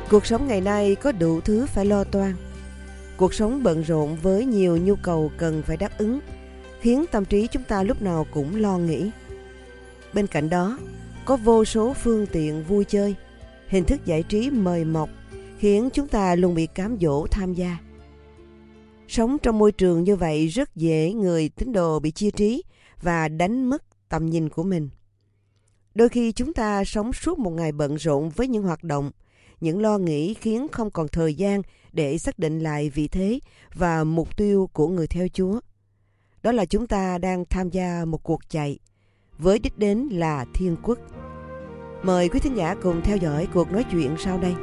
Cuộc sống ngày nay có đủ thứ phải lo toan. Cuộc sống bận rộn với nhiều nhu cầu cần phải đáp ứng, khiến tâm trí chúng ta lúc nào cũng lo nghĩ. Bên cạnh đó, có vô số phương tiện vui chơi, hình thức giải trí mời mọc, khiến chúng ta luôn bị cám dỗ tham gia. Sống trong môi trường như vậy rất dễ người tín đồ bị chia trí và đánh mất tầm nhìn của mình. Đôi khi chúng ta sống suốt một ngày bận rộn với những hoạt động, những lo nghĩ khiến không còn thời gian để xác định lại vị thế và mục tiêu của người theo Chúa. Đó là chúng ta đang tham gia một cuộc chạy, với đích đến là thiên quốc. Mời quý thính giả cùng theo dõi cuộc nói chuyện sau đây.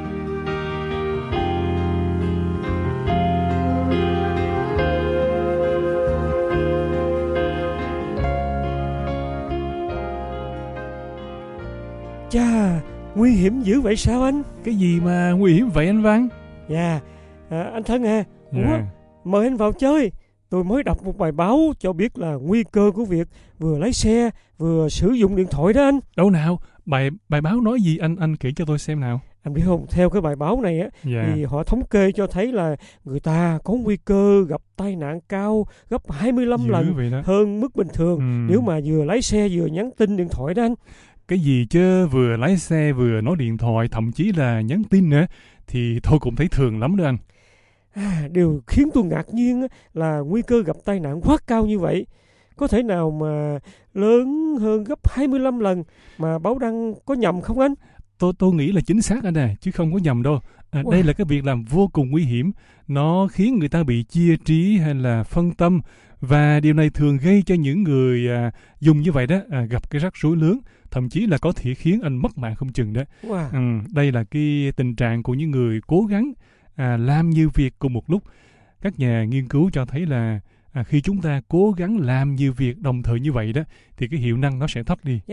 Chà, nguy hiểm dữ vậy sao anh? Cái gì mà nguy hiểm vậy anh Văn? Dạ, anh Thân à, mời anh vào chơi. Tôi mới đọc một bài báo cho biết là nguy cơ của việc vừa lái xe vừa sử dụng điện thoại đó anh. Đâu nào, bài báo nói gì anh kể cho tôi xem nào. Anh biết không, theo cái bài báo này á, thì họ thống kê cho thấy là người ta có nguy cơ gặp tai nạn cao gấp 25 lần hơn mức bình thường nếu mà vừa lái xe vừa nhắn tin điện thoại đó anh. Cái gì chứ vừa lái xe vừa nói điện thoại, thậm chí là nhắn tin nữa, thì tôi cũng thấy thường lắm đó anh. Điều khiến tôi ngạc nhiên là nguy cơ gặp tai nạn quá cao như vậy. Có thể nào mà lớn hơn gấp 25 lần mà báo đăng có nhầm không anh? Tôi nghĩ là chính xác anh à, chứ không có nhầm đâu. Đây là cái việc làm vô cùng nguy hiểm. Nó khiến người ta bị chia trí hay là phân tâm. Và điều này thường gây cho những người dùng như vậy đó gặp cái rắc rối lớn. Thậm chí là có thể khiến anh mất mạng không chừng đó. Đây là cái tình trạng của những người cố gắng làm nhiều việc cùng một lúc. Các nhà nghiên cứu cho thấy là khi chúng ta cố gắng làm nhiều việc đồng thời như vậy đó, thì cái hiệu năng nó sẽ thấp đi.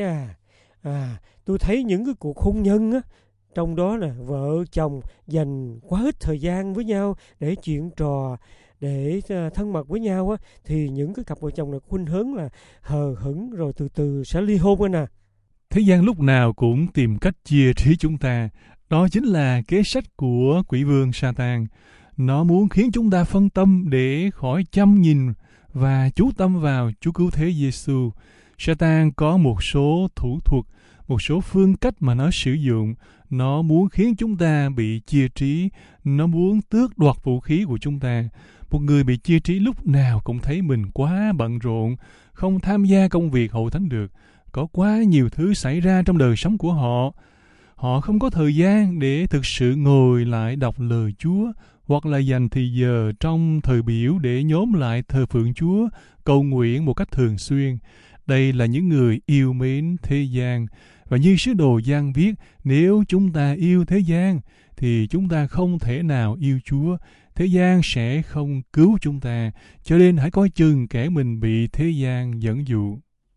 Tôi thấy những cái cuộc hôn nhân á, trong đó là vợ chồng dành quá ít thời gian với nhau để chuyện trò, để thân mật với nhau á, thì những cái cặp vợ chồng này khuynh hướng là hờ hững rồi từ từ sẽ ly hôn anh à. Thế gian lúc nào cũng tìm cách chia trí chúng ta. Đó chính là kế sách của quỷ vương Satan. Nó muốn khiến chúng ta phân tâm để khỏi chăm nhìn và chú tâm vào Chúa Cứu Thế Giêsu. Satan có một số thủ thuật, một số phương cách mà nó sử dụng. Nó muốn khiến chúng ta bị chia trí. Nó muốn tước đoạt vũ khí của chúng ta. Một người bị chia trí lúc nào cũng thấy mình quá bận rộn, không tham gia công việc hậu thánh được. Có quá nhiều thứ xảy ra trong đời sống của họ. Họ không có thời gian để thực sự ngồi lại đọc lời Chúa, hoặc là dành thì giờ trong thời biểu để nhóm lại thờ phượng Chúa, cầu nguyện một cách thường xuyên. Đây là những người yêu mến thế gian. Và như sứ đồ Giăng viết, nếu chúng ta yêu thế gian, thì chúng ta không thể nào yêu Chúa. Thế gian sẽ không cứu chúng ta, cho nên hãy coi chừng kẻ mình bị thế gian dẫn dụ.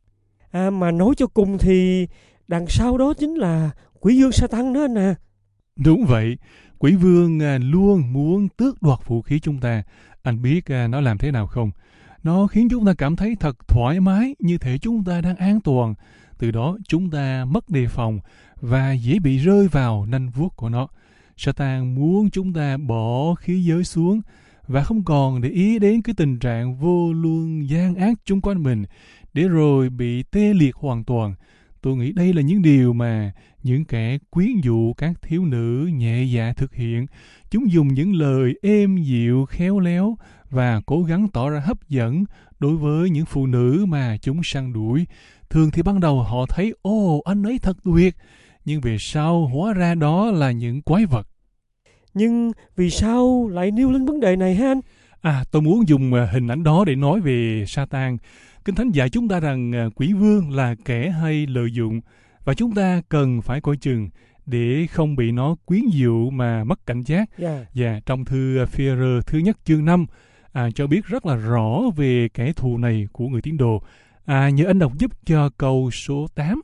Mà nói cho cùng thì đằng sau đó chính là quỷ vương Satan đó anh à. Đúng vậy, quỷ vương luôn muốn tước đoạt vũ khí chúng ta. Anh biết nó làm thế nào không? Nó khiến chúng ta cảm thấy thật thoải mái, như thể chúng ta đang an toàn. Từ đó chúng ta mất đề phòng và dễ bị rơi vào nanh vuốt của nó. Satan muốn chúng ta bỏ khí giới xuống và không còn để ý đến cái tình trạng vô luân gian ác chung quanh mình, để rồi bị tê liệt hoàn toàn. Tôi nghĩ đây là những điều mà những kẻ quyến dụ các thiếu nữ nhẹ dạ thực hiện. Chúng dùng những lời êm dịu, khéo léo và cố gắng tỏ ra hấp dẫn đối với những phụ nữ mà chúng săn đuổi. Thường thì ban đầu họ thấy, anh ấy thật tuyệt, nhưng về sau hóa ra đó là những quái vật. Nhưng vì sao lại nêu lên vấn đề này hả anh? Tôi muốn dùng hình ảnh đó để nói về Satan. Kinh Thánh dạy chúng ta rằng quỷ vương là kẻ hay lợi dụng, và chúng ta cần phải coi chừng để không bị nó quyến dụ mà mất cảnh giác. Và trong thư Phi-e-rơ thứ nhất chương 5 cho biết rất là rõ về kẻ thù này của người tín đồ. Nhờ anh đọc giúp cho câu số 8.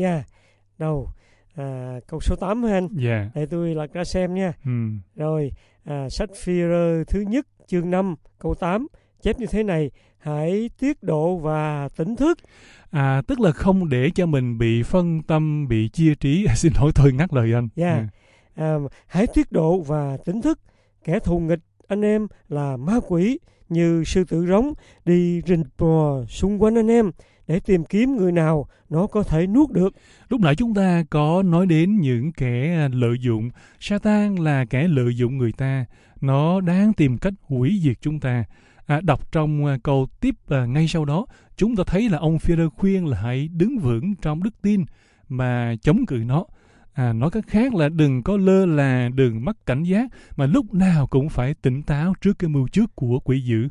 Câu số 8 hả anh? Để tôi lật ra xem nha. Rồi, sách Phi-e-rơ thứ nhất chương 5 câu 8 chép như thế này: hãy tiết độ và tỉnh thức. Tức là không để cho mình bị phân tâm, bị chia trí. Xin lỗi tôi ngắt lời anh. hãy tiết độ và tỉnh thức. Kẻ thù nghịch anh em là ma quỷ như sư tử rống đi rình bò xung quanh anh em để tìm kiếm người nào nó có thể nuốt được. Lúc nãy chúng ta có nói đến những kẻ lợi dụng. Sa-tan là kẻ lợi dụng người ta. Nó đang tìm cách hủy diệt chúng ta. Đọc trong câu tiếp ngay sau đó, chúng ta thấy là ông Phi-rơ khuyên là hãy đứng vững trong đức tin mà chống cự nó. Nói cách khác là đừng có lơ là, đừng mất cảnh giác, mà lúc nào cũng phải tỉnh táo trước cái mưu trước của quỷ dữ.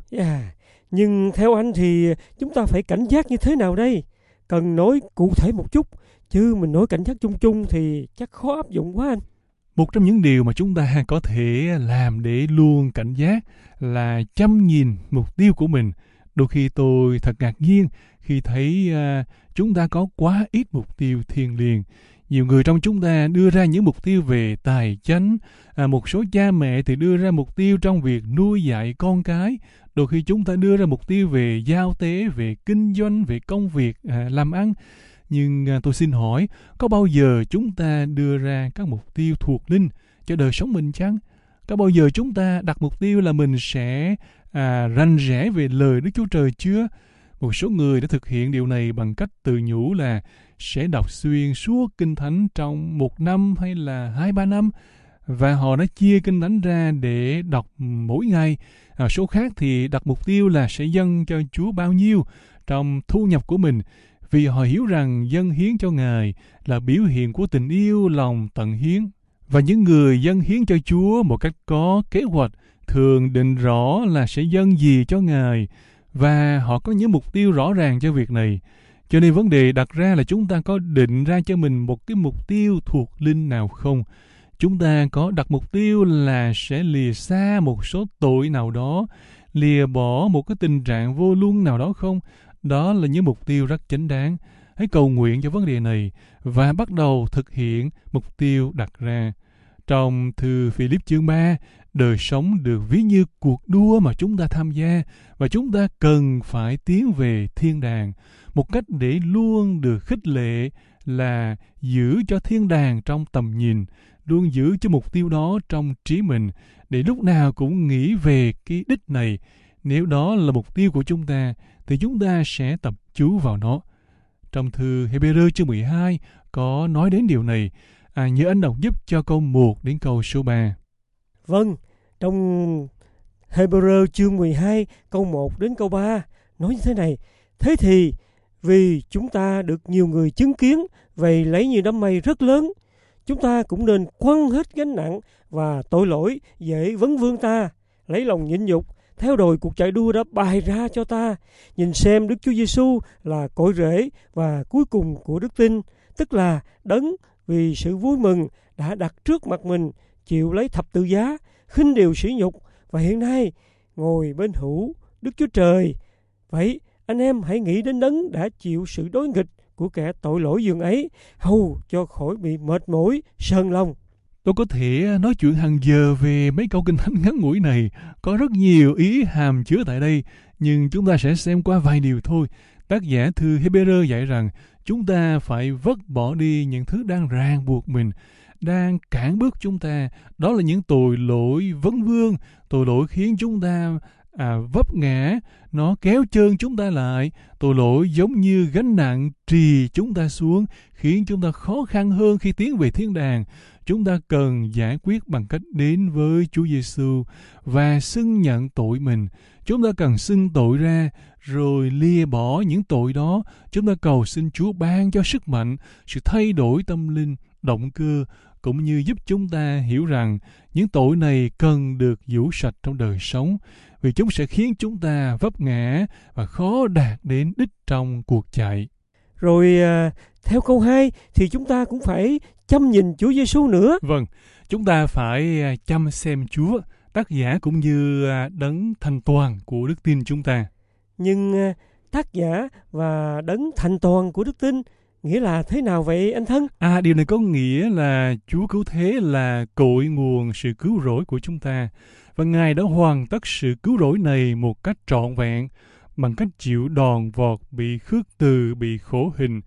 Nhưng theo anh thì chúng ta phải cảnh giác như thế nào đây? Cần nói cụ thể một chút, chứ mình nói cảnh giác chung chung thì chắc khó áp dụng quá anh. Một trong những điều mà chúng ta có thể làm để luôn cảnh giác là chăm nhìn mục tiêu của mình. Đôi khi tôi thật ngạc nhiên khi thấy chúng ta có quá ít mục tiêu thiêng liêng. Nhiều người trong chúng ta đưa ra những mục tiêu về tài chánh, một số cha mẹ thì đưa ra mục tiêu trong việc nuôi dạy con cái. Đôi khi chúng ta đưa ra mục tiêu về giao tế, về kinh doanh, về công việc, làm ăn. Nhưng tôi xin hỏi, có bao giờ chúng ta đưa ra các mục tiêu thuộc linh cho đời sống mình chăng? Có bao giờ chúng ta đặt mục tiêu là mình sẽ rành rẽ về lời Đức Chúa Trời chưa? Một số người đã thực hiện điều này bằng cách tự nhủ là sẽ đọc xuyên suốt Kinh Thánh trong 1 năm hay là 2-3 năm. Và họ đã chia Kinh Thánh ra để đọc mỗi ngày. Số khác thì đặt mục tiêu là sẽ dâng cho Chúa bao nhiêu trong thu nhập của mình. Vì họ hiểu rằng dâng hiến cho Ngài là biểu hiện của tình yêu lòng tận hiến. Và những người dâng hiến cho Chúa một cách có kế hoạch thường định rõ là sẽ dâng gì cho Ngài. Và họ có những mục tiêu rõ ràng cho việc này. Cho nên vấn đề đặt ra là chúng ta có định ra cho mình một cái mục tiêu thuộc linh nào không? Chúng ta có đặt mục tiêu là sẽ lìa xa một số tội nào đó, lìa bỏ một cái tình trạng vô luân nào đó không? Đó là những mục tiêu rất chính đáng. Hãy cầu nguyện cho vấn đề này và bắt đầu thực hiện mục tiêu đặt ra. Trong thư Philip chương 3, đời sống được ví như cuộc đua mà chúng ta tham gia và chúng ta cần phải tiến về thiên đàng. Một cách để luôn được khích lệ là giữ cho thiên đàng trong tầm nhìn, luôn giữ cho mục tiêu đó trong trí mình, để lúc nào cũng nghĩ về cái đích này. Nếu đó là mục tiêu của chúng ta, thì chúng ta sẽ tập chú vào nó. Trong thư Hê-bê-rơ chương 12 có nói đến điều này. Nhớ anh đọc giúp cho câu 1 đến câu số 3. Vâng, trong Hê-bê-rơ chương 12 câu 1 đến câu 3 nói như thế này. Thế thì vì chúng ta được nhiều người chứng kiến về lấy nhiều đám mây rất lớn, chúng ta cũng nên quăng hết gánh nặng và tội lỗi dễ vấn vương ta, lấy lòng nhịn nhục, theo đuổi cuộc chạy đua đã bày ra cho ta, nhìn xem Đức Chúa Giêsu là cội rễ và cuối cùng của đức tin, tức là đấng vì sự vui mừng đã đặt trước mặt mình chịu lấy thập tự giá, khinh điều sỉ nhục và hiện nay ngồi bên hữu Đức Chúa Trời. Vậy anh em hãy nghĩ đến đấng đã chịu sự đối nghịch của kẻ tội lỗi dường ấy, hầu cho khỏi bị mệt mỏi, sờn lòng. Tôi có thể nói chuyện hàng giờ về mấy câu Kinh Thánh ngắn ngủi này, có rất nhiều ý hàm chứa tại đây, nhưng chúng ta sẽ xem qua vài điều thôi. Tác giả thư Hê-bê-rơ dạy rằng chúng ta phải vứt bỏ đi những thứ đang ràng buộc mình, đang cản bước chúng ta. Đó là những tội lỗi vấn vương, tội lỗi khiến chúng ta vấp ngã, nó kéo chân chúng ta lại. Tội lỗi giống như gánh nặng trì chúng ta xuống, khiến chúng ta khó khăn hơn khi tiến về thiên đàng. Chúng ta cần giải quyết bằng cách đến với Chúa Giêsu và xưng nhận tội mình. Chúng ta cần xưng tội ra, rồi lìa bỏ những tội đó. Chúng ta cầu xin Chúa ban cho sức mạnh, sự thay đổi tâm linh, động cơ, cũng như giúp chúng ta hiểu rằng những tội này cần được giũ sạch trong đời sống, vì chúng sẽ khiến chúng ta vấp ngã và khó đạt đến đích trong cuộc chạy. Rồi theo câu 2 thì chúng ta cũng phải chăm nhìn Chúa Giêsu nữa. Vâng, chúng ta phải chăm xem Chúa, tác giả cũng như đấng thành toàn của đức tin chúng ta. Nhưng tác giả và đấng thành toàn của đức tin nghĩa là thế nào vậy anh thân? Điều này có nghĩa là Chúa cứu thế là cội nguồn sự cứu rỗi của chúng ta. Và Ngài đã hoàn tất sự cứu rỗi này một cách trọn vẹn, bằng cách chịu đòn vọt, bị khước từ, bị khổ hình,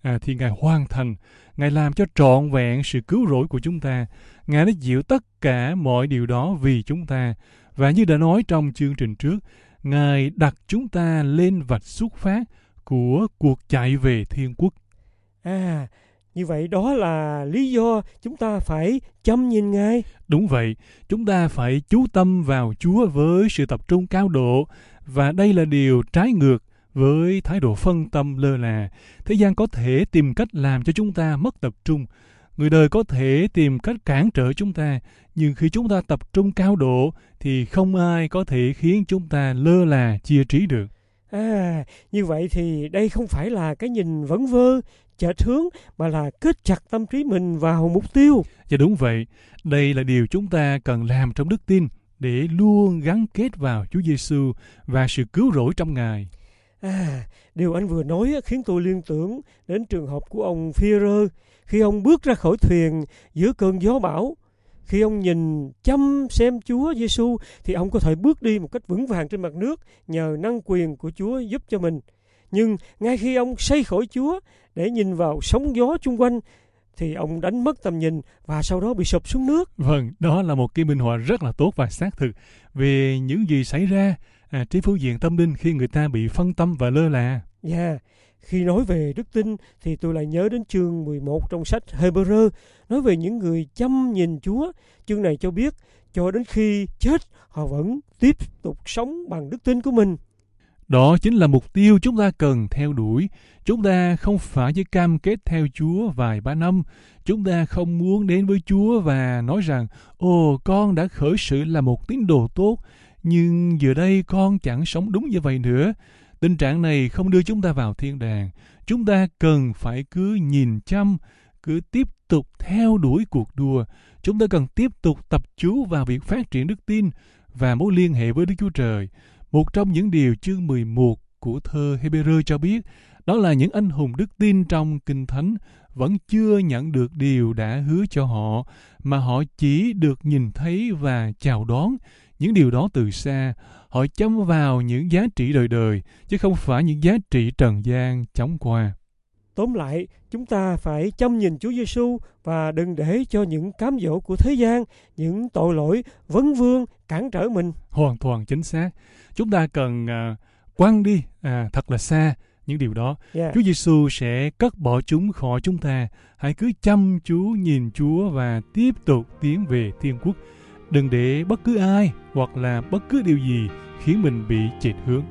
thì Ngài hoàn thành, Ngài làm cho trọn vẹn sự cứu rỗi của chúng ta. Ngài đã chịu tất cả mọi điều đó vì chúng ta. Và như đã nói trong chương trình trước, Ngài đặt chúng ta lên vạch xuất phát của cuộc chạy về thiên quốc. Như vậy đó là lý do chúng ta phải chăm nhìn Ngài. Đúng vậy, chúng ta phải chú tâm vào Chúa với sự tập trung cao độ. Và đây là điều trái ngược với thái độ phân tâm lơ là. Thế gian có thể tìm cách làm cho chúng ta mất tập trung. Người đời có thể tìm cách cản trở chúng ta. Nhưng khi chúng ta tập trung cao độ thì không ai có thể khiến chúng ta lơ là chia trí được. Như vậy thì đây không phải là cái nhìn vẩn vơ, chệch hướng, mà là kết chặt tâm trí mình vào mục tiêu. Dạ đúng vậy, đây là điều chúng ta cần làm trong đức tin để luôn gắn kết vào Chúa Giêsu và sự cứu rỗi trong Ngài. Điều anh vừa nói khiến tôi liên tưởng đến trường hợp của ông Phi-e-rơ khi ông bước ra khỏi thuyền giữa cơn gió bão. Khi ông nhìn chăm xem Chúa Giêsu thì ông có thể bước đi một cách vững vàng trên mặt nước nhờ năng quyền của Chúa giúp cho mình. Nhưng ngay khi ông xây khỏi Chúa để nhìn vào sóng gió chung quanh thì ông đánh mất tầm nhìn và sau đó bị sụp xuống nước. Vâng, đó là một cái minh họa rất là tốt và xác thực về những gì xảy ra trên phương diện tâm linh khi người ta bị phân tâm và lơ là. Khi nói về đức tin thì tôi lại nhớ đến chương 11 trong sách Hê-bơ-rơ, nói về những người chăm nhìn Chúa. Chương này cho biết cho đến khi chết họ vẫn tiếp tục sống bằng đức tin của mình. Đó chính là mục tiêu chúng ta cần theo đuổi. Chúng ta không phải chỉ cam kết theo Chúa vài ba năm. Chúng ta không muốn đến với Chúa và nói rằng con đã khởi sự là một tín đồ tốt, nhưng giờ đây con chẳng sống đúng như vậy nữa. Tình trạng này không đưa chúng ta vào thiên đàng. Chúng ta cần phải cứ nhìn chăm, cứ tiếp tục theo đuổi cuộc đua. Chúng ta cần tiếp tục tập trung vào việc phát triển đức tin và mối liên hệ với Đức Chúa Trời. Một trong những điều chương 11 của thơ Hê-bơ-rơ cho biết, đó là những anh hùng đức tin trong Kinh Thánh vẫn chưa nhận được điều đã hứa cho họ, mà họ chỉ được nhìn thấy và chào đón những điều đó từ xa. Họ chăm vào những giá trị đời đời, chứ không phải những giá trị trần gian chóng qua. Tóm lại, chúng ta phải chăm nhìn Chúa Giêsu và đừng để cho những cám dỗ của thế gian, những tội lỗi vấn vương cản trở mình. Hoàn toàn chính xác. Chúng ta cần quăng đi thật là xa những điều đó. Chúa Giêsu sẽ cất bỏ chúng khỏi chúng ta. Hãy cứ chăm chú nhìn Chúa và tiếp tục tiến về thiên quốc. Đừng để bất cứ ai hoặc là bất cứ điều gì khiến mình bị chệch hướng.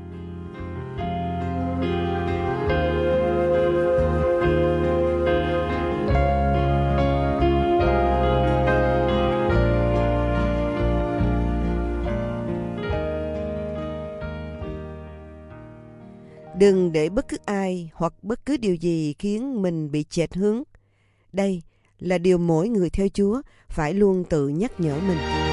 Đừng để bất cứ ai hoặc bất cứ điều gì khiến mình bị chệch hướng. Đây là điều mỗi người theo Chúa phải luôn tự nhắc nhở mình.